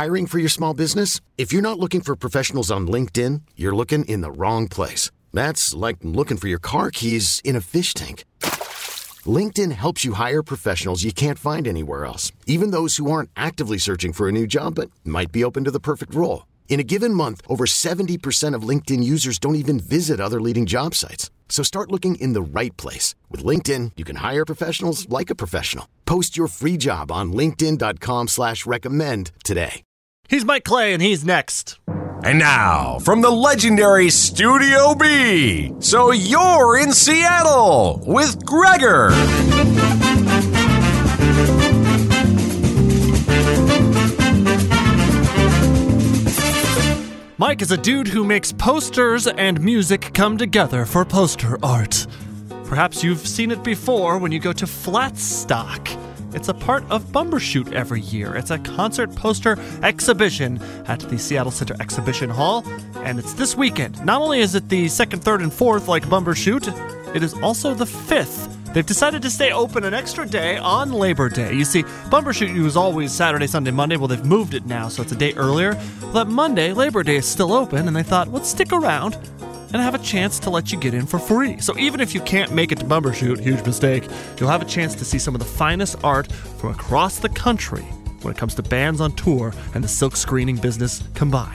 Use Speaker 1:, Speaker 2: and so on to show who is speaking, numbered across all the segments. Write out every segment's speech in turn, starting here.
Speaker 1: Hiring for your small business? If you're not looking for professionals on LinkedIn, you're looking in the wrong place. That's like looking for your car keys in a fish tank. LinkedIn helps you hire professionals you can't find anywhere else, even those who aren't actively searching for a new job but might be open to the perfect role. In a given month, over 70% of LinkedIn users don't even visit other leading job sites. So start looking in the right place. With LinkedIn, you can hire professionals like a professional. Post your free job on linkedin.com/recommend today.
Speaker 2: He's Mike Clay, and he's next.
Speaker 3: And now, from the legendary Studio B, so you're in Seattle with Gregor.
Speaker 2: Mike is a dude who makes posters and music come together for poster art. Perhaps you've seen it before when you go to Flatstock. It's a part of Bumbershoot every year. It's a concert poster exhibition at the Seattle Center Exhibition Hall, and it's this weekend. Not only is it the 2nd, 3rd, and 4th like Bumbershoot, it is also the 5th. They've decided to stay open an extra day on Labor Day. You see, Bumbershoot was always Saturday, Sunday, Monday. Well, they've moved it now, so it's a day earlier. Well, that Monday, Labor Day, is still open, and they thought, let's stick around and have a chance to let you get in for free. So even if you can't make it to Bumbershoot, huge mistake, you'll have a chance to see some of the finest art from across the country when it comes to bands on tour and the silk screening business combined.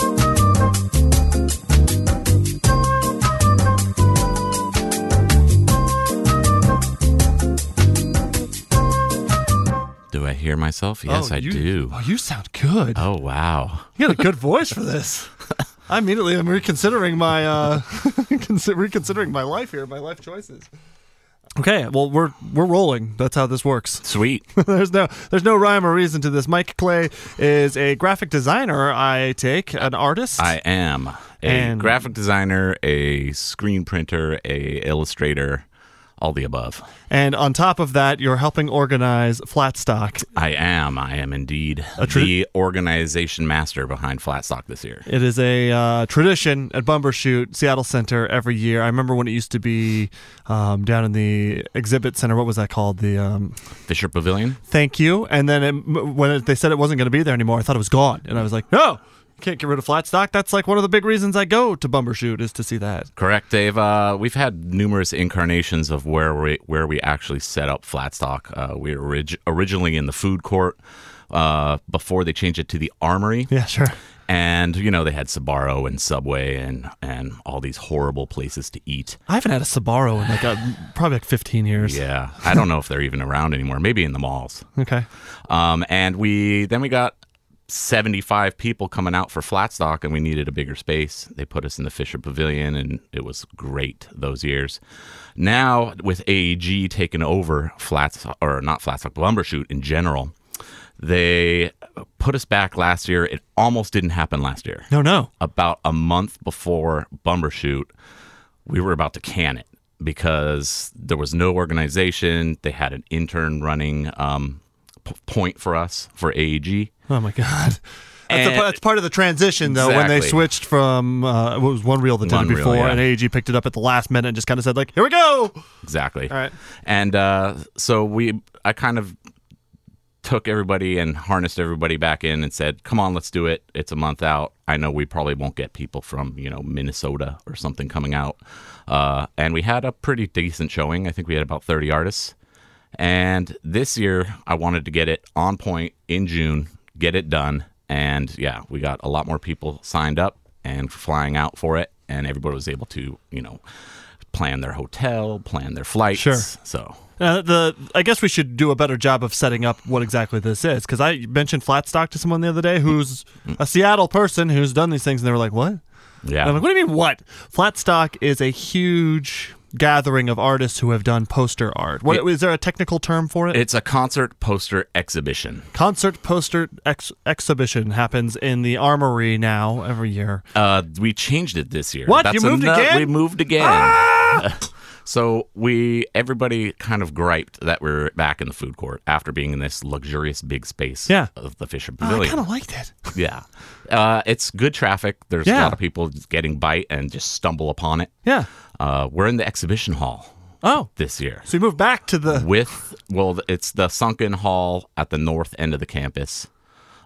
Speaker 4: Do I hear myself? Yes, I do.
Speaker 2: Oh, you sound good.
Speaker 4: Oh, wow.
Speaker 2: You got a good voice for this. I immediately am reconsidering my reconsidering my life here, my life choices. Okay, well we're rolling. That's how this works.
Speaker 4: Sweet.
Speaker 2: There's no rhyme or reason to this. Mike Clay is a graphic designer, I take, an artist.
Speaker 4: I am a graphic designer, a screen printer, a illustrator, all the above.
Speaker 2: And on top of that, you're helping organize Flatstock.
Speaker 4: I am indeed the organization master behind Flatstock this year.
Speaker 2: It is a tradition at Bumbershoot, Seattle Center, every year. I remember when it used to be down in the exhibit center. What was that called? The
Speaker 4: Fisher Pavilion?
Speaker 2: Thank you. And then when they said it wasn't going to be there anymore, I thought it was gone. And I was like, no! Can't get rid of Flatstock. That's like one of the big reasons I go to Bumbershoot is to see that.
Speaker 4: Correct, Dave. We've had numerous incarnations of where we actually set up Flatstock. We were originally in the food court before they changed it to the Armory.
Speaker 2: Yeah, sure.
Speaker 4: And, they had Sbarro and Subway and all these horrible places to eat.
Speaker 2: I haven't had a Sbarro in probably 15 years.
Speaker 4: Yeah. I don't know if they're even around anymore. Maybe in the malls.
Speaker 2: Okay.
Speaker 4: And we got 75 people coming out for Flatstock, and we needed a bigger space. They put us in the Fisher Pavilion, and it was great those years. Now, with AEG taking over Bumbershoot in general, they put us back last year. It almost didn't happen last year.
Speaker 2: No.
Speaker 4: About a month before Bumbershoot, we were about to can it because there was no organization. They had an intern running point for us for AEG.
Speaker 2: Oh my God. That's part of the transition, though,
Speaker 4: exactly.
Speaker 2: when they switched from, it was One Reel that did it before, and AEG picked it up at the last minute and just kind of said, here we go!
Speaker 4: Exactly.
Speaker 2: All right.
Speaker 4: And so I kind of took everybody and harnessed everybody back in and said, come on, let's do it. It's a month out. I know we probably won't get people from, Minnesota or something coming out. And we had a pretty decent showing. I think we had about 30 artists. And this year, I wanted to get it on point in June, get it done. And yeah, we got a lot more people signed up and flying out for it. And everybody was able to, plan their hotel, plan their flights.
Speaker 2: Sure.
Speaker 4: So
Speaker 2: I guess we should do a better job of setting up what exactly this is. Because I mentioned Flatstock to someone the other day who's a Seattle person who's done these things. And they were like, what?
Speaker 4: Yeah.
Speaker 2: And I'm like, what do you mean, what? Flatstock is a huge gathering of artists who have done poster art. Is there a technical term for it?
Speaker 4: It's a concert poster exhibition.
Speaker 2: Concert poster exhibition happens in the Armory now every year.
Speaker 4: We changed it this year.
Speaker 2: What? You moved again?
Speaker 4: We moved again. Ah! So everybody kind of griped that we're back in the food court after being in this luxurious big space of the Fisher Pavilion.
Speaker 2: I kind of liked it.
Speaker 4: Yeah. It's good traffic. There's a lot of people getting bite and just stumble upon it.
Speaker 2: Yeah.
Speaker 4: We're in the exhibition hall this year.
Speaker 2: So you moved back to the...
Speaker 4: It's the sunken hall at the north end of the campus.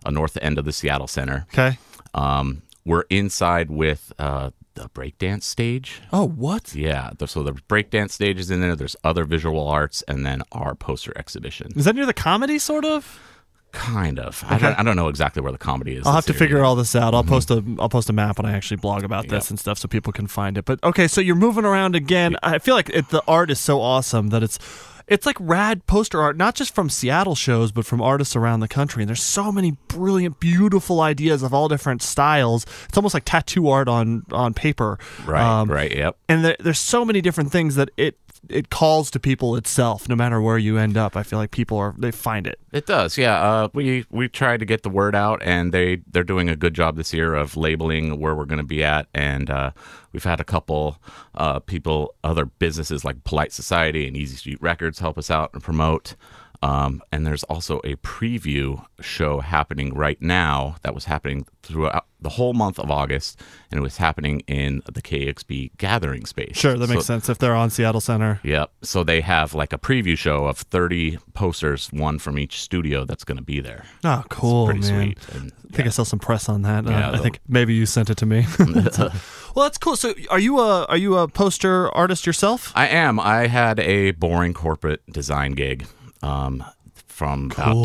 Speaker 4: north end of the Seattle Center.
Speaker 2: Okay.
Speaker 4: We're inside with the breakdance stage.
Speaker 2: Oh, what?
Speaker 4: Yeah, so the breakdance stage is in there. There's other visual arts, and then our poster exhibition.
Speaker 2: Is that near the comedy, sort of?
Speaker 4: Kind of.
Speaker 2: Okay.
Speaker 4: I don't know exactly where the comedy is.
Speaker 2: I'll have to figure all this out. I'll
Speaker 4: Mm-hmm.
Speaker 2: post a map when I actually blog about this and stuff, so people can find it. But okay, so you're moving around again. I feel like the art is so awesome that it's like rad poster art, not just from Seattle shows, but from artists around the country. And there's so many brilliant, beautiful ideas of all different styles. It's almost like tattoo art on paper.
Speaker 4: Right, yep.
Speaker 2: And there's so many different things that it calls to people itself, no matter where you end up. I feel like they find it.
Speaker 4: It does, yeah. We tried to get the word out, and they're doing a good job this year of labeling where we're going to be at. And we've had a couple other businesses like Polite Society and Easy Street Records help us out and promote. And there's also a preview show happening right now that was happening throughout the whole month of August, and it was happening in the KXP gathering space.
Speaker 2: Sure, that makes sense if they're on Seattle Center.
Speaker 4: Yep. So they have like a preview show of 30 posters, one from each studio that's going to be there.
Speaker 2: Oh, cool,
Speaker 4: it's pretty
Speaker 2: man.
Speaker 4: sweet. And,
Speaker 2: I think I saw some press on that.
Speaker 4: Yeah,
Speaker 2: I think maybe you sent it to me. Well, that's cool. So, are you a poster artist yourself?
Speaker 4: I am. I had a boring corporate design gig from about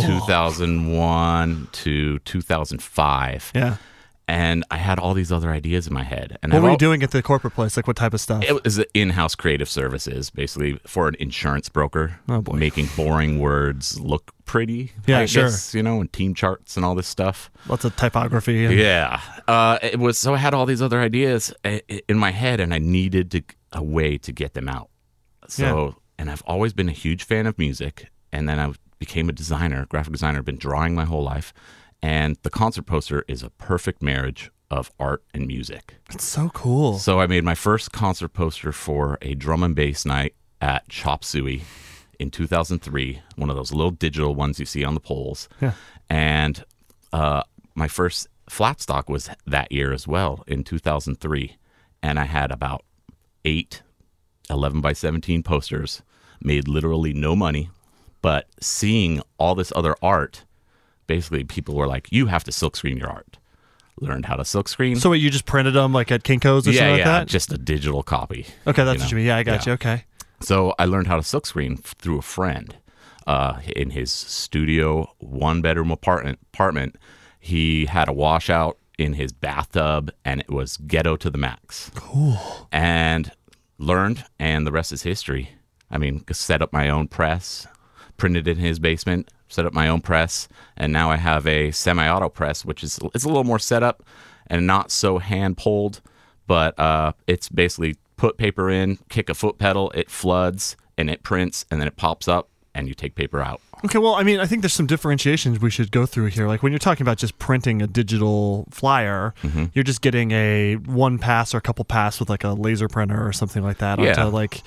Speaker 4: 2001 to 2005.
Speaker 2: Yeah.
Speaker 4: And I had all these other ideas in my head. And
Speaker 2: What were you doing at the corporate place? Like, what type of stuff?
Speaker 4: It was in-house creative services, basically for an insurance broker.
Speaker 2: Oh, boy.
Speaker 4: Making boring words look pretty.
Speaker 2: Yeah,
Speaker 4: I
Speaker 2: sure.
Speaker 4: guess, and team charts and all this stuff.
Speaker 2: Lots of typography. And...
Speaker 4: Yeah. It was, so I had all these other ideas in my head, and I needed a way to get them out. So, and I've always been a huge fan of music, and then I became a designer, graphic designer. I've been drawing my whole life. And the concert poster is a perfect marriage of art and music.
Speaker 2: It's so cool.
Speaker 4: So I made my first concert poster for a drum and bass night at Chop Suey in 2003, one of those little digital ones you see on the poles.
Speaker 2: Yeah.
Speaker 4: And my first flat stock was that year as well, in 2003. And I had about 8 11 by 17 posters, made literally no money, but seeing all this other art, basically people were like, you have to silkscreen your art. Learned how to silkscreen.
Speaker 2: So wait, you just printed them like at Kinko's or something like that?
Speaker 4: Just a digital copy.
Speaker 2: Okay, that's what you mean. Yeah, I got you. Okay.
Speaker 4: So I learned how to silkscreen through a friend. In his studio, one-bedroom apartment, he had a washout in his bathtub, and it was ghetto to the max.
Speaker 2: Cool.
Speaker 4: And learned, and the rest is history. I mean, set up my own press, printed in his basement, set up my own press, and now I have a semi-auto press, which is it's a little more set up and not so hand-pulled, but it's basically put paper in, kick a foot pedal, it floods, and it prints, and then it pops up, and you take paper out.
Speaker 2: Okay, well, I mean, I think there's some differentiations we should go through here. Like when you're talking about just printing a digital flyer, you're just getting a one pass or a couple pass with like a laser printer or something like that.
Speaker 4: Yeah.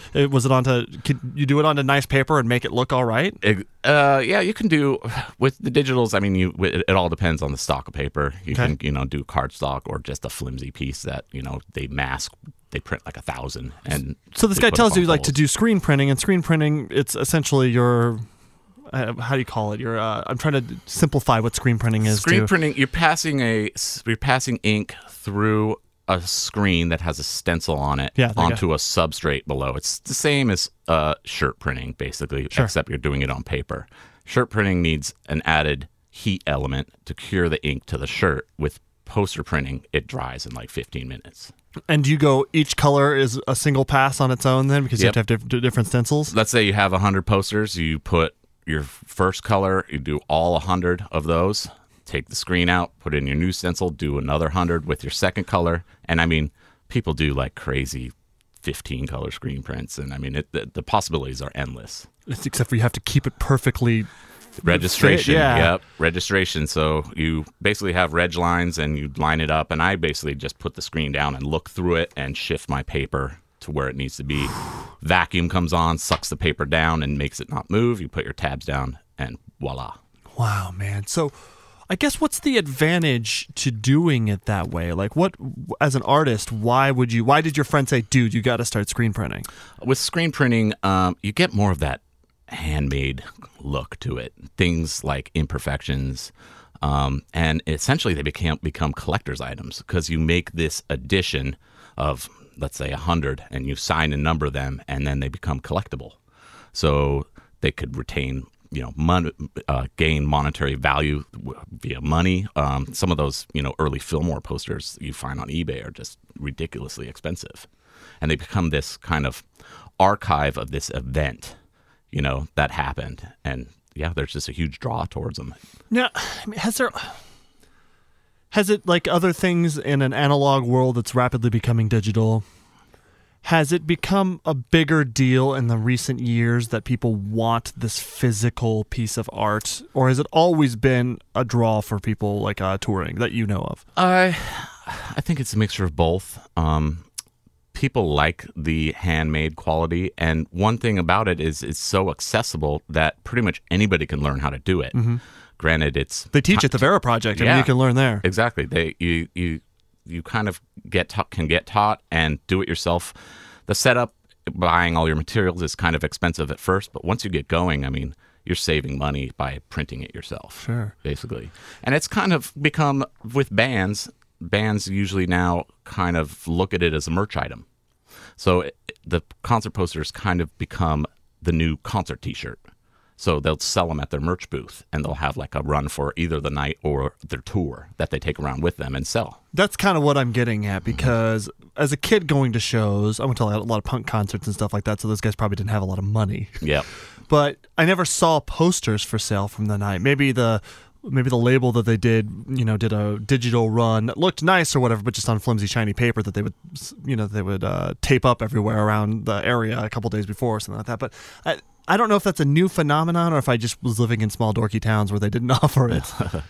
Speaker 2: Could you do it onto nice paper and make it look all right?
Speaker 4: Yeah, you can do with the digitals. I mean, it all depends on the stock of paper. You
Speaker 2: Okay.
Speaker 4: can, do cardstock or just a flimsy piece that, they mask. They print like 1,000. And
Speaker 2: So this
Speaker 4: they
Speaker 2: guy
Speaker 4: put
Speaker 2: tells
Speaker 4: up on
Speaker 2: you like to
Speaker 4: poles.
Speaker 2: do screen printing, and screen printing, it's essentially your, how do you call it? I'm trying to simplify what screen printing is.
Speaker 4: Screen
Speaker 2: to,
Speaker 4: printing, you're passing ink through a screen that has a stencil on it
Speaker 2: Yeah, there you
Speaker 4: onto a substrate below. It's the same as shirt printing, basically,
Speaker 2: Sure.
Speaker 4: except you're doing it on paper. Shirt printing needs an added heat element to cure the ink to the shirt. With poster printing, it dries in like 15 minutes.
Speaker 2: And do you go, each color is a single pass on its own then? Because you have to have different stencils?
Speaker 4: Let's say you have 100 posters. You put your first color, you do all 100 of those, take the screen out, put in your new stencil, do another 100 with your second color. And I mean, people do like crazy 15 color screen prints. And I mean, the possibilities are endless.
Speaker 2: Except for you have to keep it perfectly
Speaker 4: Registration.
Speaker 2: fit, yeah.
Speaker 4: Yep. Registration. So you basically have reg lines and you line it up. And I basically just put the screen down and look through it and shift my paper to where it needs to be. Vacuum comes on, sucks the paper down and makes it not move. You put your tabs down and voila.
Speaker 2: Wow, man. So I guess what's the advantage to doing it that way? Like what, as an artist, why did your friend say, dude, you got to start screen printing?
Speaker 4: With screen printing, you get more of that handmade look to it. Things like imperfections, And essentially they become collector's items because you make this edition of, let's say, 100, and you sign and number them, and then they become collectible. So they could retain, gain monetary value via money. Some of those, early Fillmore posters you find on eBay are just ridiculously expensive. And they become this kind of archive of this event, that happened. And yeah, there's just a huge draw towards them.
Speaker 2: Yeah. I mean, has it, like other things in an analog world that's rapidly becoming digital, has it become a bigger deal in the recent years that people want this physical piece of art? Or has it always been a draw for people like touring that you know of?
Speaker 4: I think it's a mixture of both. People like the handmade quality, and one thing about it is it's so accessible that pretty much anybody can learn how to do it. Mm-hmm. Granted, they
Speaker 2: teach at the Vera Project. I mean, you can learn there.
Speaker 4: Exactly. You kind of can get taught and do it yourself. The setup, buying all your materials is kind of expensive at first, but once you get going, I mean, you're saving money by printing it yourself.
Speaker 2: Sure.
Speaker 4: Basically. And it's kind of become, with bands usually now kind of look at it as a merch item. So the concert posters kind of become the new concert t-shirt. So they'll sell them at their merch booth, and they'll have like a run for either the night or their tour that they take around with them and sell.
Speaker 2: That's kind of what I'm getting at, because as a kid going to shows, I went to a lot of punk concerts and stuff like that, so those guys probably didn't have a lot of money.
Speaker 4: Yep.
Speaker 2: But I never saw posters for sale from the night. Maybe the label that they did a digital run that looked nice or whatever, but just on flimsy, shiny paper that they would tape up everywhere around the area a couple days before or something like that. But I don't know if that's a new phenomenon or if I just was living in small dorky towns where they didn't offer it.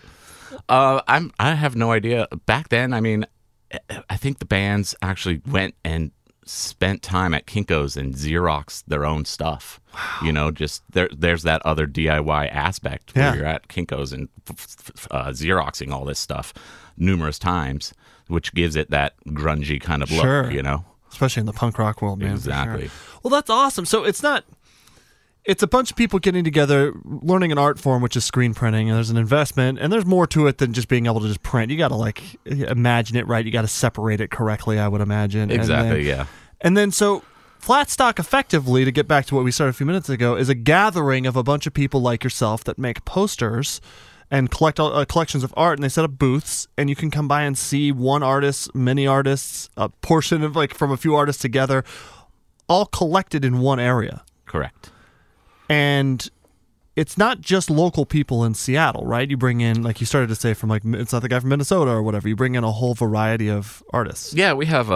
Speaker 4: I have no idea. Back then, I mean, I think the bands actually went and spent time at Kinko's and Xeroxed their own stuff. Wow. Just there's that other DIY aspect where you're at Kinko's and Xeroxing all this stuff numerous times, which gives it that grungy kind of look,
Speaker 2: sure. Especially in the punk rock world, man.
Speaker 4: Exactly.
Speaker 2: Sure. Well, that's awesome. So it's a bunch of people getting together, learning an art form, which is screen printing, and there's an investment, and there's more to it than just being able to just print. You got to imagine it right. You got to separate it correctly, I would imagine.
Speaker 4: Exactly, yeah.
Speaker 2: And then so Flatstock, effectively, to get back to what we started a few minutes ago, is a gathering of a bunch of people like yourself that make posters and collect collections of art, and they set up booths, and you can come by and see one artist, many artists, a portion of from a few artists together, all collected in one area.
Speaker 4: Correct.
Speaker 2: And it's not just local people in Seattle, right? You bring in, like you started to say, from it's not the guy from Minnesota or whatever. You bring in a whole variety of artists.
Speaker 4: Yeah, we have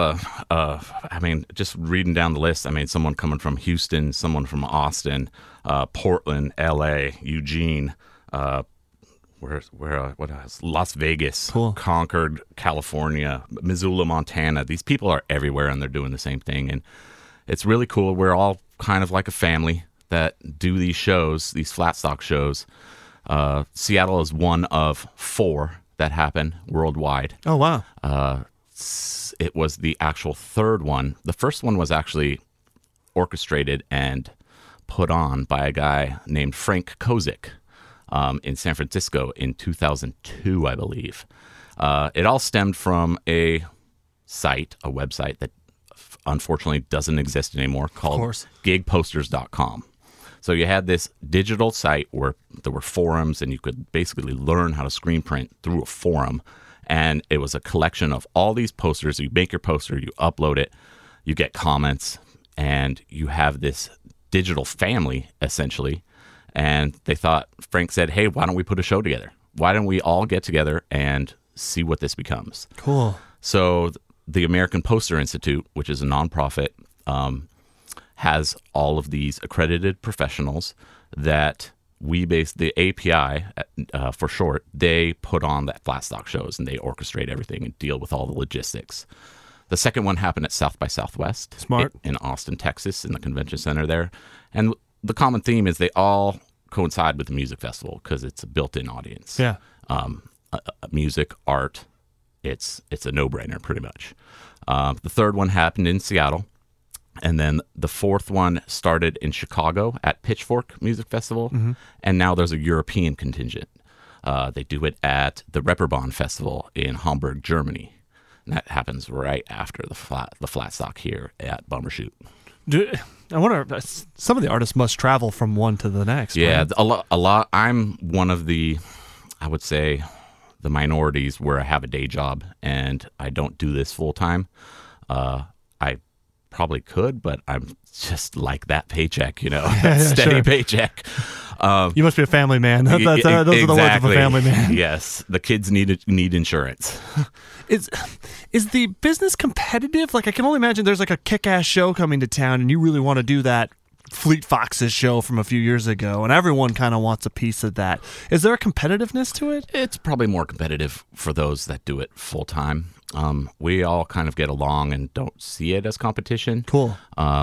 Speaker 4: just reading down the list, someone coming from Houston, someone from Austin, Portland, LA, Eugene, what else? Las Vegas,
Speaker 2: cool.
Speaker 4: Concord, California, Missoula, Montana. These people are everywhere, and they're doing the same thing. And it's really cool. We're all kind of like a family that do these shows, these Flatstock shows. Seattle is one of 4 that happen worldwide.
Speaker 2: Oh, wow.
Speaker 4: It was the actual third one. The first one was actually orchestrated and put on by a guy named Frank Kozik in San Francisco in 2002, I believe. It all stemmed from a website that unfortunately doesn't exist anymore, called gigposters.com. So you had this digital site where there were forums, and you could basically learn how to screen print through a forum. And it was a collection of all these posters. You make your poster, you upload it, you get comments, and you have this digital family, essentially. And Frank said, hey, why don't we put a show together? Why don't we all get together and see what this becomes?
Speaker 2: Cool.
Speaker 4: So the American Poster Institute, which is a nonprofit, has all of these accredited professionals that we base the API, for short, they put on that Flatstock shows, and they orchestrate everything and deal with all the logistics. The second one happened at South by Southwest.
Speaker 2: Smart.
Speaker 4: In Austin, Texas, in the convention center there. And the common theme is they all coincide with the music festival because it's a built-in audience.
Speaker 2: Yeah.
Speaker 4: Music, art, it's a no-brainer pretty much. The third one happened in Seattle. And then the fourth one started in Chicago at Pitchfork Music Festival. Mm-hmm. And now there's a European contingent. They do it at the Reeperbahn Festival in Hamburg, Germany. And that happens right after the flat stock here at Bumbershoot.
Speaker 2: I wonder, some of the artists must travel from one to the next.
Speaker 4: Yeah,
Speaker 2: right?
Speaker 4: a lot. I'm one of the, I would say, the minorities where I have a day job and I don't do this full time. I probably could, but I'm just like that paycheck, steady
Speaker 2: sure.
Speaker 4: paycheck.
Speaker 2: You must be a family man. Those are the words of a family man.
Speaker 4: Yes, the kids need insurance.
Speaker 2: Is the business competitive? Like, I can only imagine there's like a kick-ass show coming to town and you really want to do that Fleet Foxes show from a few years ago, and everyone kind of wants a piece of that. Is there a competitiveness to it?
Speaker 4: It's probably more competitive for those that do it full time. We all kind of get along and don't see it as competition.
Speaker 2: Cool.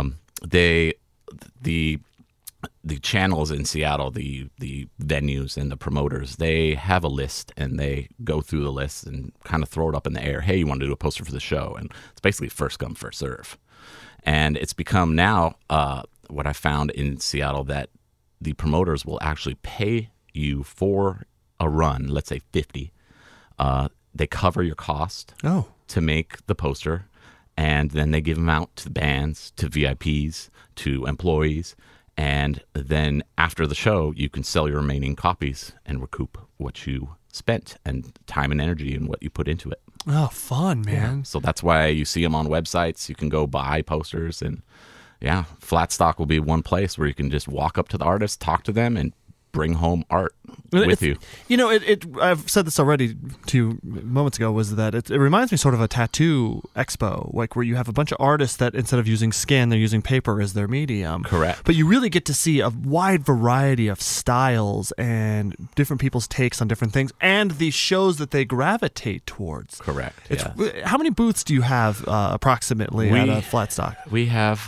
Speaker 4: The channels in Seattle, the venues and the promoters, they have a list and they go through the list and kind of throw it up in the air. Hey, you want to do a poster for the show? And it's basically first come, first serve. And it's become now what I found in Seattle that the promoters will actually pay you for a run, let's say 50. They cover your cost to make the poster, and then they give them out to the bands, to VIPs, to employees. And then after the show, you can sell your remaining copies and recoup what you spent and time and energy and what you put into it.
Speaker 2: Oh, fun, man.
Speaker 4: Yeah. So that's why you see them on websites. You can go buy posters, and Flat Stock will be one place where you can just walk up to the artist, talk to them, and bring home art with you.
Speaker 2: I've said this already to you moments ago, was that it reminds me sort of a tattoo expo, like where you have a bunch of artists that instead of using skin, they're using paper as their medium.
Speaker 4: Correct.
Speaker 2: But you really get to see a wide variety of styles and different people's takes on different things and the shows that they gravitate towards.
Speaker 4: Correct.
Speaker 2: How many booths do you have approximately at Flat Stock?
Speaker 4: We have,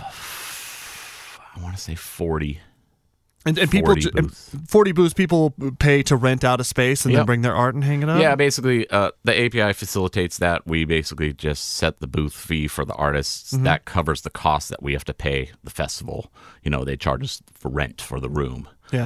Speaker 4: I want to say 40.
Speaker 2: And people, 40 booths, people pay to rent out a space and then bring their art and hang it up?
Speaker 4: Yeah, basically, the API facilitates that. We basically just set the booth fee for the artists. Mm-hmm. That covers the cost that we have to pay the festival. They charge us for rent for the room.
Speaker 2: Yeah.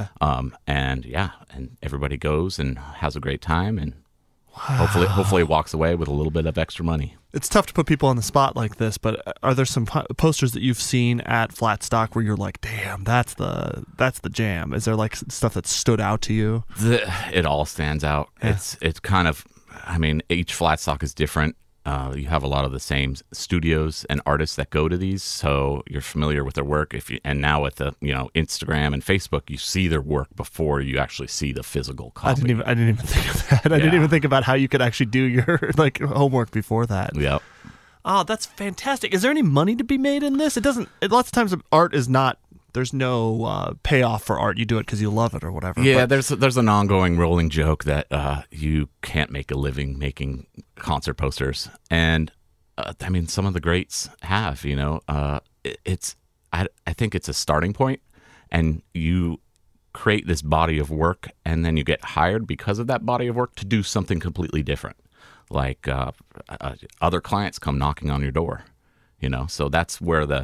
Speaker 4: And everybody goes and has a great time and hopefully walks away with a little bit of extra money.
Speaker 2: It's tough to put people on the spot like this, but are there some posters that you've seen at Flat Stock where you're like, damn, that's the jam? Is there like stuff that stood out to you?
Speaker 4: It all stands out. Yeah. It's kind of, each Flat Stock is different. You have a lot of the same studios and artists that go to these, so you're familiar with their work. And now with the Instagram and Facebook, you see their work before you actually see the physical copy.
Speaker 2: I didn't even think of that. I didn't even think about how you could actually do your homework before that.
Speaker 4: Yep.
Speaker 2: Oh, that's fantastic. Is there any money to be made in this? Lots of times art is not. There's no payoff for art. You do it because you love it or whatever.
Speaker 4: Yeah, there's an ongoing rolling joke that you can't make a living making concert posters, and some of the greats have. I think it's a starting point, and you create this body of work, and then you get hired because of that body of work to do something completely different. Like other clients come knocking on your door, So that's where the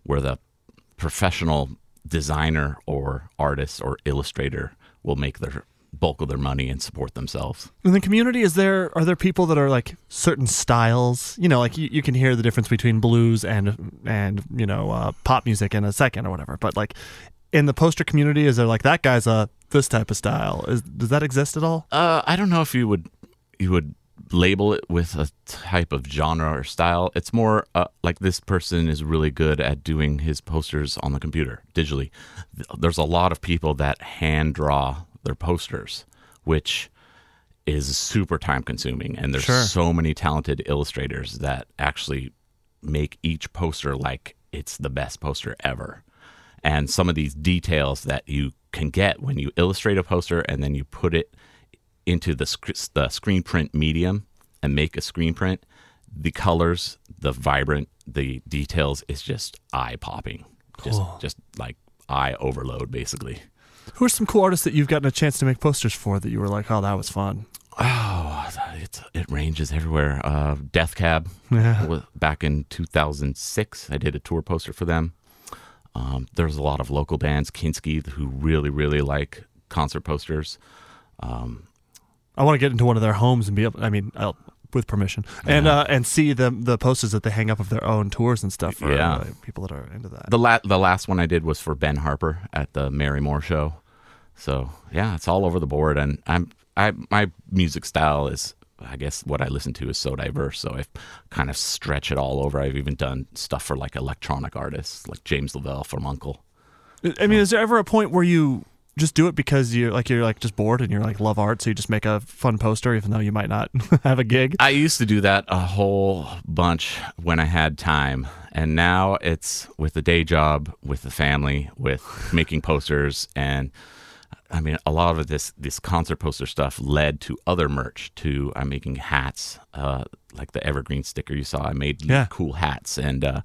Speaker 4: professional designer or artist or illustrator will make their bulk of their money and support themselves.
Speaker 2: In the community, are there people that are like certain styles? Like you can hear the difference between blues and pop music in a second or whatever. But like in the poster community, is there like that guy's this type of style? Does that exist at all?
Speaker 4: I don't know if you would label it with a type of genre or style. It's more like this person is really good at doing his posters on the computer digitally. There's a lot of people that hand draw their posters, which is super time consuming, and there's so many talented illustrators that actually make each poster like it's the best poster ever. And some of these details that you can get when you illustrate a poster and then you put it into the screen print medium and make a screen print, the colors, the vibrant, the details is just eye-popping. Cool. Just like eye overload, basically.
Speaker 2: Who are some cool artists that you've gotten a chance to make posters for that you were like, oh, that was fun?
Speaker 4: Oh, it ranges everywhere. Death Cab, back in 2006, I did a tour poster for them. There's a lot of local bands, Kinski, who really, really like concert posters.
Speaker 2: I want to get into one of their homes and be able. I mean, with permission, and see the posters that they hang up of their own tours and stuff for people that are into that.
Speaker 4: The last one I did was for Ben Harper at the Mary Moore show. So yeah, it's all over the board, and my music style is, I guess what I listen to is so diverse, so I kind of stretch it all over. I've even done stuff for like electronic artists, like James Lavelle from Uncle.
Speaker 2: I mean, is there ever a point where you just do it because you're just bored and you're like love art, so you just make a fun poster even though you might not have a gig?
Speaker 4: I used to do that a whole bunch when I had time, and now it's with the day job, with the family, with making posters. And I mean, a lot of this concert poster stuff led to other merch. I'm making hats, like the evergreen sticker you saw. I made cool hats and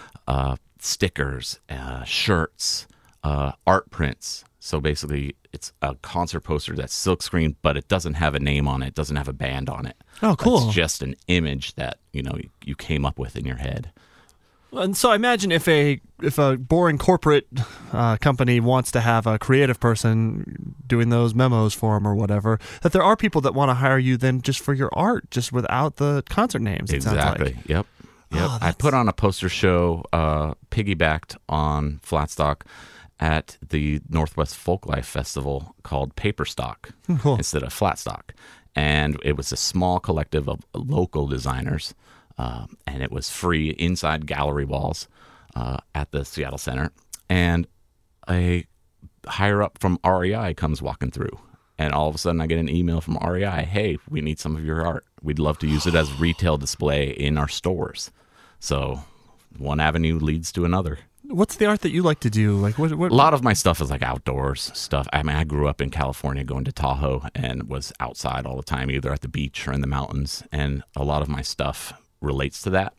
Speaker 4: stickers, shirts, art prints. So basically, it's a concert poster that's silkscreen, but it doesn't have a name on it. It doesn't have a band on it.
Speaker 2: Oh, cool.
Speaker 4: It's just an image that you came up with in your head.
Speaker 2: And so I imagine if a boring corporate company wants to have a creative person doing those memos for them or whatever, that there are people that want to hire you then just for your art, just without the concert names.
Speaker 4: Exactly.
Speaker 2: Like.
Speaker 4: Yep. Oh, I put on a poster show piggybacked on Flatstock at the Northwest Folklife Festival called Paperstock instead of Flatstock. And it was a small collective of local designers, and it was free inside gallery walls at the Seattle Center. And a higher up from REI comes walking through. And all of a sudden I get an email from REI, hey, we need some of your art. We'd love to use it as retail display in our stores. So one avenue leads to another.
Speaker 2: What's the art that you like to do? Like what?
Speaker 4: A lot of my stuff is like outdoors stuff. I mean, I grew up in California going to Tahoe and was outside all the time, either at the beach or in the mountains. And a lot of my stuff relates to that,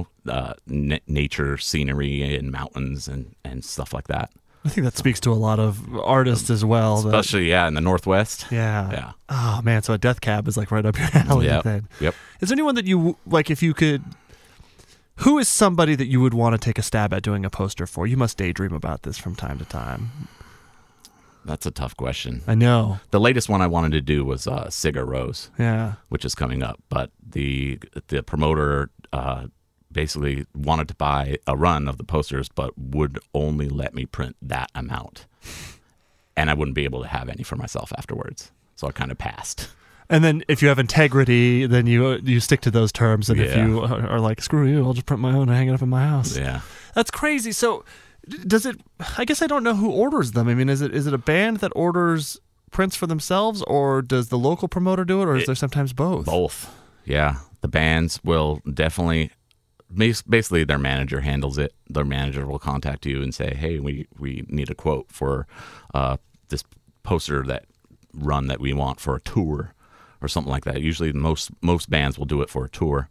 Speaker 4: nature, scenery, and mountains and stuff like that.
Speaker 2: I think that speaks to a lot of artists as well.
Speaker 4: Especially, in the Northwest.
Speaker 2: Yeah. Oh, man. So a Death Cab is like right up your alley.
Speaker 4: Yep.
Speaker 2: Is there anyone that you, like, if you could... Who is somebody that you would want to take a stab at doing a poster for? You must daydream about this from time to time.
Speaker 4: That's a tough question.
Speaker 2: I know.
Speaker 4: The latest one I wanted to do was Sigur Rós, which is coming up. But the promoter basically wanted to buy a run of the posters, but would only let me print that amount. And I wouldn't be able to have any for myself afterwards. So I kind of passed.
Speaker 2: And then if you have integrity, then you stick to those terms. And if you are like, screw you, I'll just print my own and hang it up in my house.
Speaker 4: Yeah.
Speaker 2: That's crazy. So does it, I guess I don't know who orders them. I mean, is it a band that orders prints for themselves, or does the local promoter do it, or is there sometimes both?
Speaker 4: Both. Yeah. The bands will definitely, basically their manager handles it. Their manager will contact you and say, hey, we need a quote for this poster run that we want for a tour. Or something like that. Usually, most bands will do it for a tour.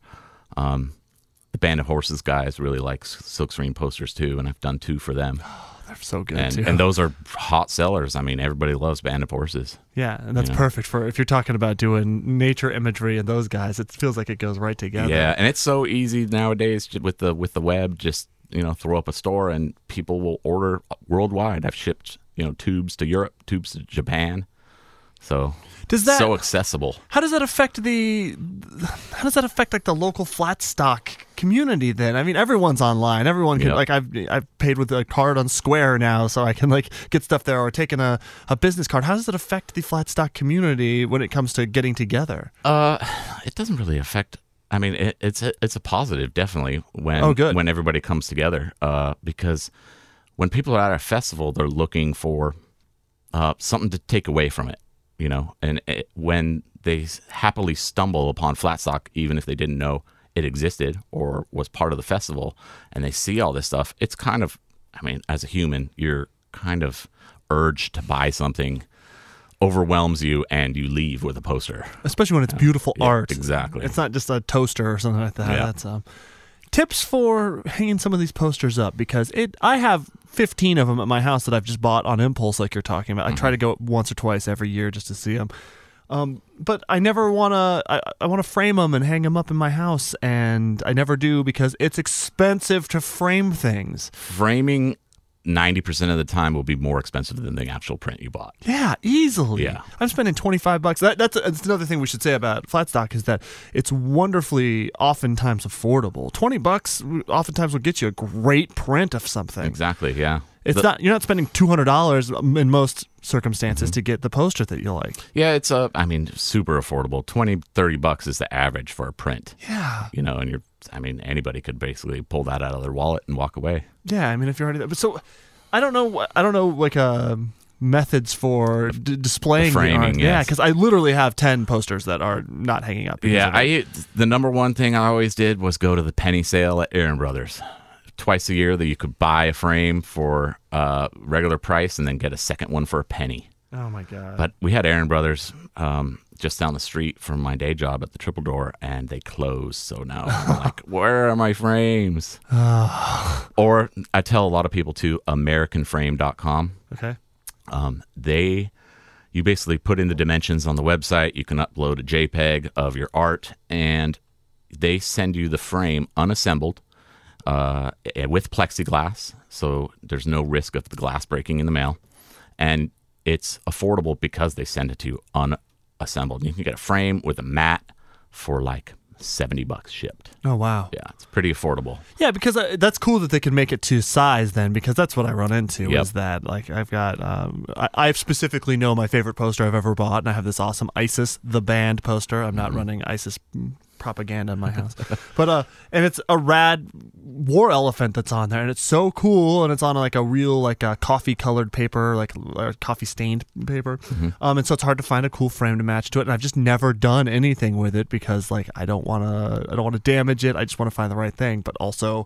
Speaker 4: The Band of Horses guys really like silkscreen posters too, and I've done 2 for them.
Speaker 2: Oh, they're so good too.
Speaker 4: And those are hot sellers. I mean, everybody loves Band of Horses.
Speaker 2: Yeah, and that's perfect for if you're talking about doing nature imagery and those guys. It feels like it goes right together.
Speaker 4: Yeah, and it's so easy nowadays with the web. Just throw up a store and people will order worldwide. I've shipped tubes to Europe, tubes to Japan. So so accessible.
Speaker 2: How does that affect like the local flat stock community then? I mean, everyone's online. Everyone can I've paid with a card on Square now, so I can get stuff there, or taking a business card. How does it affect the flat stock community when it comes to getting together?
Speaker 4: It doesn't really affect. I mean, it's a positive definitely when everybody comes together, because when people are at a festival, they're looking for something to take away from it. When they happily stumble upon Flatstock, even if they didn't know it existed or was part of the festival, and they see all this stuff, it's kind of, I mean, as a human, you're kind of urged to buy something, overwhelms you, and you leave with a poster.
Speaker 2: Especially when it's beautiful art.
Speaker 4: Exactly.
Speaker 2: It's not just a toaster or something like that.
Speaker 4: Yeah.
Speaker 2: That's tips for hanging some of these posters up, because I have 15 of them at my house that I've just bought on impulse, like you're talking about. I try to go once or twice every year just to see them. But I never want to, I want to frame them and hang them up in my house, and I never do because it's expensive to frame things.
Speaker 4: Framing 90% of the time will be more expensive than the actual print you bought.
Speaker 2: Yeah, easily.
Speaker 4: Yeah.
Speaker 2: I'm spending $25. That's another thing we should say about Flatstock is that it's wonderfully oftentimes affordable. $20 oftentimes will get you a great print of something.
Speaker 4: Exactly, yeah.
Speaker 2: You're not spending $200 in most circumstances to get the poster that you like.
Speaker 4: Yeah, it's super affordable. $20-$30 is the average for a print.
Speaker 2: Yeah.
Speaker 4: And anybody could basically pull that out of their wallet and walk away.
Speaker 2: Yeah, I mean, if you're already there. But so I don't know like methods for displaying
Speaker 4: the framing,
Speaker 2: the art.
Speaker 4: yes.
Speaker 2: Yeah, because I literally have 10 posters that are not hanging up.
Speaker 4: Yeah, the number one thing I always did was go to the penny sale at Aaron Brothers. Twice a year that you could buy a frame for regular price and then get a second one for a penny.
Speaker 2: Oh my God.
Speaker 4: But we had Aaron Brothers just down the street from my day job at the Triple Door, and they closed. So now I'm like, where are my frames? Or I tell a lot of people too, AmericanFrame.com.
Speaker 2: Okay.
Speaker 4: You basically put in the dimensions on the website. You can upload a JPEG of your art, and they send you the frame unassembled with plexiglass, so there's no risk of the glass breaking in the mail. And it's affordable because they send it to you unassembled. You can get a frame with a mat for like $70 shipped.
Speaker 2: Oh, wow.
Speaker 4: Yeah, it's pretty affordable.
Speaker 2: Yeah, because that's cool that they can make it to size then, because that's what I run into is that, like, I've got, I specifically know my favorite poster I've ever bought, and I have this awesome ISIS, the band poster. I'm not running ISIS propaganda in my house. But, and it's a rad war elephant that's on there, and it's so cool, and it's on like a real, like a coffee colored paper, like coffee stained paper. And so it's hard to find a cool frame to match to it, and I've just never done anything with it because, like, I don't want to damage it. I just want to find the right thing, but also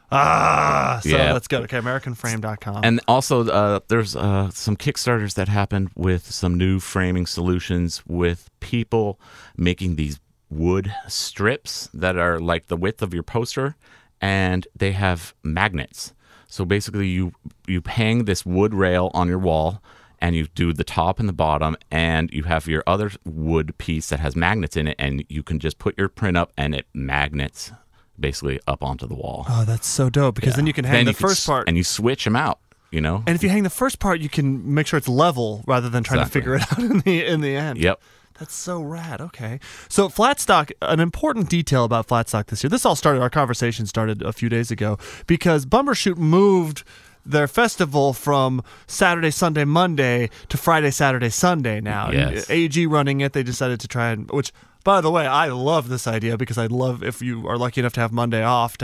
Speaker 2: that's good. Okay, AmericanFrame.com.
Speaker 4: And also there's some Kickstarters that happened with some new framing solutions with people making these wood strips that are like the width of your poster, and they have magnets. So basically you hang this wood rail on your wall, and you do the top and the bottom, and you have your other wood piece that has magnets in it, and you can just put your print up and it magnets basically up onto the wall.
Speaker 2: Oh, that's so dope, because then you can hang the first part.
Speaker 4: And you switch them out, And
Speaker 2: if you hang the first part, you can make sure it's level rather than trying to figure it out in the end.
Speaker 4: Yep.
Speaker 2: That's so rad. Okay. So Flatstock, an important detail about Flatstock this year, our conversation started a few days ago because Bumbershoot moved their festival from Saturday, Sunday, Monday to Friday, Saturday, Sunday now.
Speaker 4: Yes.
Speaker 2: AEG running it, they decided to try which, by the way, I love this idea because I'd love if you are lucky enough to have Monday off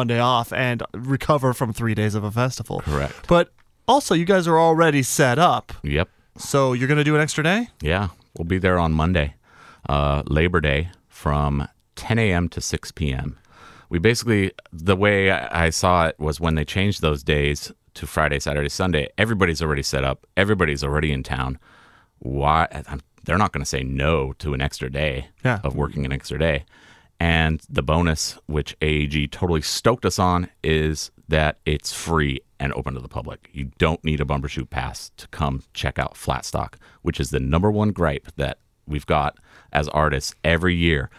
Speaker 2: and recover from 3 days of a festival.
Speaker 4: Correct.
Speaker 2: But also, you guys are already set up.
Speaker 4: Yep.
Speaker 2: So you're going to do an extra day?
Speaker 4: Yeah. We'll be there on Monday, Labor Day, from 10 a.m. to 6 p.m. We basically, the way I saw it was when they changed those days to Friday, Saturday, Sunday, everybody's already set up. Everybody's already in town. Why? They're not going to say no to an extra day of working an extra day. And the bonus, which AEG totally stoked us on, is that it's free and open to the public. You don't need a Bumbershoot pass to come check out Flatstock, which is the number one gripe that we've got as artists every year.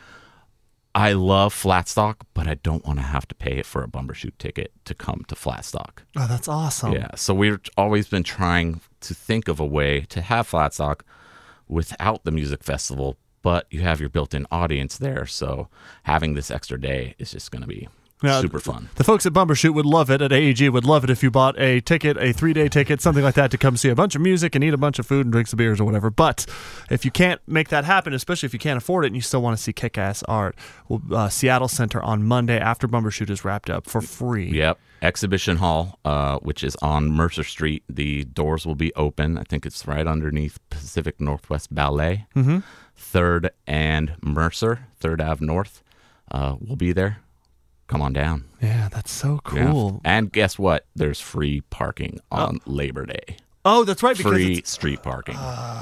Speaker 4: I love Flatstock, but I don't want to have to pay for a Bumbershoot ticket to come to Flatstock.
Speaker 2: Oh, that's awesome.
Speaker 4: Yeah, so we've always been trying to think of a way to have Flatstock without the music festival, but you have your built-in audience there, so having this extra day is just going to be super fun.
Speaker 2: The folks at Bumbershoot would love it, at AEG would love it if you bought a ticket, a 3-day ticket, something like that, to come see a bunch of music and eat a bunch of food and drink some beers or whatever. But if you can't make that happen, especially if you can't afford it and you still want to see kick-ass art, Seattle Center on Monday after Bumbershoot is wrapped up for free.
Speaker 4: Yep. Exhibition Hall, which is on Mercer Street. The doors will be open. I think it's right underneath Pacific Northwest Ballet. 3rd and Mercer, 3rd Ave North. We'll be there. Come on down.
Speaker 2: Yeah, that's so cool.
Speaker 4: Yeah. And guess what? There's free parking on Labor Day.
Speaker 2: Oh, that's right. Because
Speaker 4: free street parking.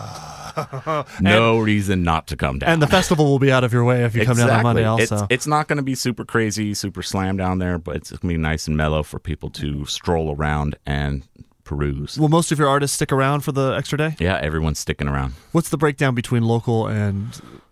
Speaker 4: No reason not to come down.
Speaker 2: And the festival will be out of your way if you come down on Monday also.
Speaker 4: It's not going to be super crazy, super slam down there, but it's going to be nice and mellow for people to stroll around and peruse.
Speaker 2: Will most of your artists stick around for the extra day?
Speaker 4: Yeah, everyone's sticking around.
Speaker 2: What's the breakdown between local and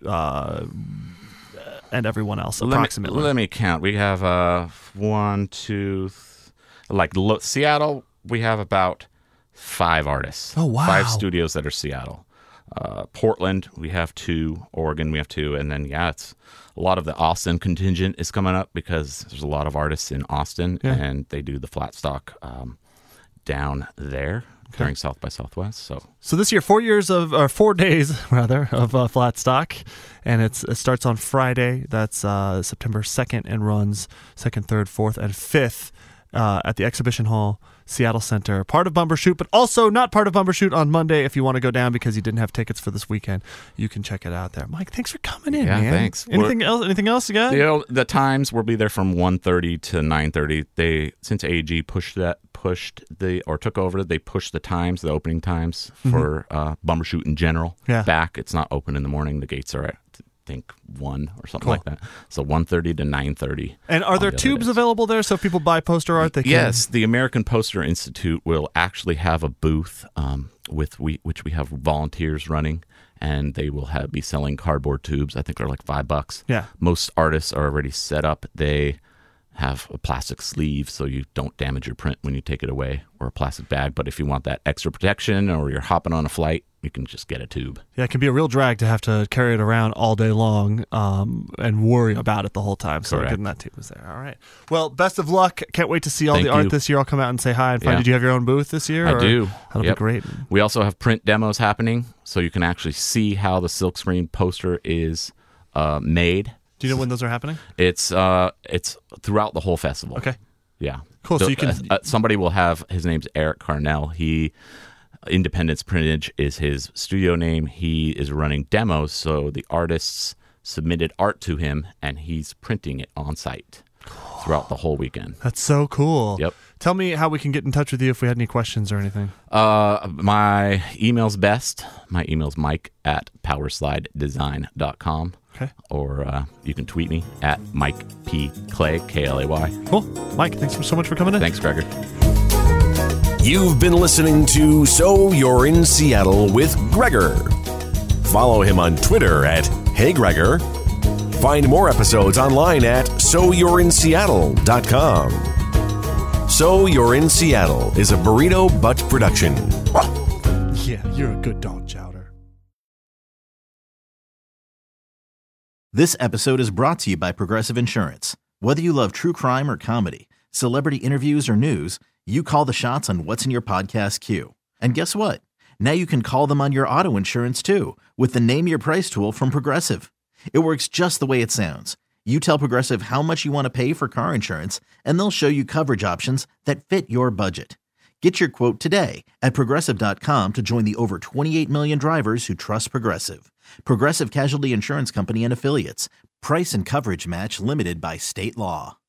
Speaker 2: everyone else, approximately?
Speaker 4: Let me count. We have Seattle, we have about 5 artists.
Speaker 2: Oh, wow.
Speaker 4: 5 studios that are Seattle. Portland, we have 2. Oregon, we have 2. And then, it's a lot of the Austin contingent is coming up because there's a lot of artists in Austin, and they do the flat stock down there during South by Southwest.
Speaker 2: So this year, 4 days of flat stock, and it starts on Friday. That's September 2nd and runs 2nd, 3rd, 4th, and 5th at the Exhibition Hall, Seattle Center. Part of Bumbershoot, but also not part of Bumbershoot on Monday. If you want to go down because you didn't have tickets for this weekend, you can check it out there. Mike, thanks for coming in, man.
Speaker 4: Thanks.
Speaker 2: Anything else you got?
Speaker 4: The times will be there from 1:30 to 9:30. Since AEG took over, they pushed the times, the opening times for Bumbershoot in general back. It's not open in the morning. The gates are at, I think, 1 or something like that. So 1:30 to 9:30.
Speaker 2: And are there tubes available there so if people buy poster art?
Speaker 4: Yes, the American Poster Institute will actually have a booth which we have volunteers running, and they will be selling cardboard tubes. I think they're like $5.
Speaker 2: Yeah.
Speaker 4: Most artists are already set up. They have a plastic sleeve so you don't damage your print when you take it away, or a plastic bag. But if you want that extra protection, or you're hopping on a flight, you can just get a tube.
Speaker 2: Yeah, it can be a real drag to have to carry it around all day long and worry about it the whole time. So
Speaker 4: Correct.
Speaker 2: getting that tube is there. All right. Well, best of luck. Can't wait to see all
Speaker 4: Thank
Speaker 2: the art
Speaker 4: you.
Speaker 2: this year. I'll come out and say hi and find. Did you have your own booth this year?
Speaker 4: I do.
Speaker 2: That'll be great.
Speaker 4: We also have print demos happening, so you can actually see how the silkscreen poster is made.
Speaker 2: Do you know when those are happening?
Speaker 4: It's throughout the whole festival.
Speaker 2: Okay.
Speaker 4: Yeah.
Speaker 2: Cool. So you can
Speaker 4: somebody will have, his name's Eric Carnell. Independence Printage is his studio name. He is running demos, so the artists submitted art to him, and he's printing it on site throughout the whole weekend.
Speaker 2: That's so cool.
Speaker 4: Yep.
Speaker 2: Tell me how we can get in touch with you if we had any questions or anything.
Speaker 4: My email's best. My email's mike@powerslidedesign.com.
Speaker 2: Okay.
Speaker 4: Or you can tweet me at Mike P. Clay, Klay.
Speaker 2: Cool. Mike, thanks so much for coming in.
Speaker 4: Thanks, Gregor.
Speaker 3: You've been listening to So You're in Seattle with Gregor. Follow him on Twitter at HeyGregor. Find more episodes online at SoYou'reInSeattle.com. So You're in Seattle is a Burrito Butt production.
Speaker 2: Yeah, you're a good dog, Chowder.
Speaker 5: This episode is brought to you by Progressive Insurance. Whether you love true crime or comedy, celebrity interviews or news, you call the shots on what's in your podcast queue. And guess what? Now you can call them on your auto insurance too with the Name Your Price tool from Progressive. It works just the way it sounds. You tell Progressive how much you want to pay for car insurance, and they'll show you coverage options that fit your budget. Get your quote today at Progressive.com to join the over 28 million drivers who trust Progressive. Progressive Casualty Insurance Company and Affiliates. Price and coverage match limited by state law.